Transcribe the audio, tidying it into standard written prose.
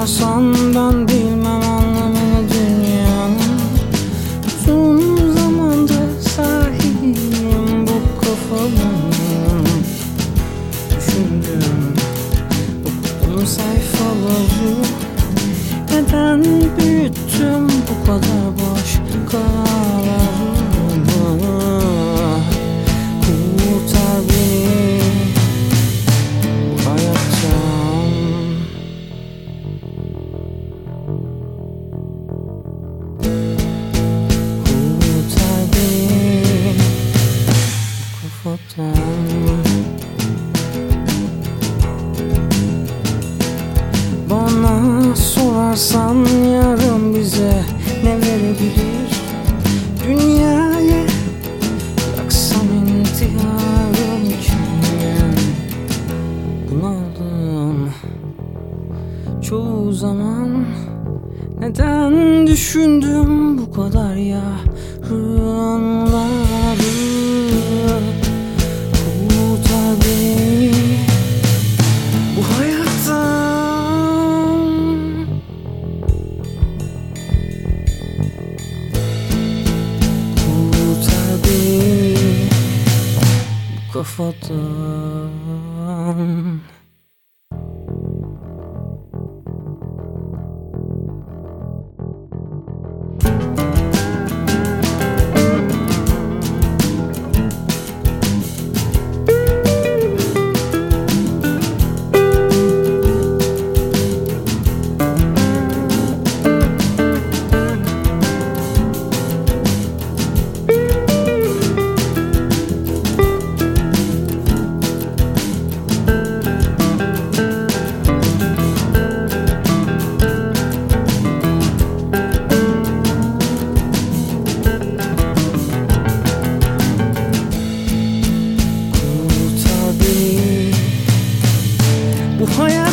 sorarsan ben bilmem anlamını dünyanın. Uzun zamandır sahibim bu kafanın. Düşündüm okudum sayfaları. Neden büyüttüm bu kadar boş kararlarımı? Kurtar beni bu hayattan. Kurtar beni bu kafadan. Bana sorarsan yarın bize ne verebilir? Dünyayı yaksam intiharım için. Bunaldım çoğu zaman. Neden düşündüm bu kadar yarınları? Kurtar beni bu hayattan. Kurtar beni bu kafadan. Bu hayat